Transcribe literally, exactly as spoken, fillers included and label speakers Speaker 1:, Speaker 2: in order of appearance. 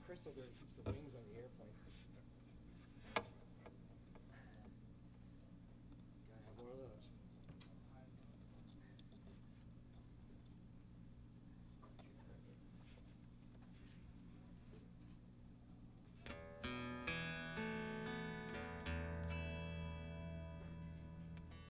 Speaker 1: crystal there that keeps the wings on the airplane.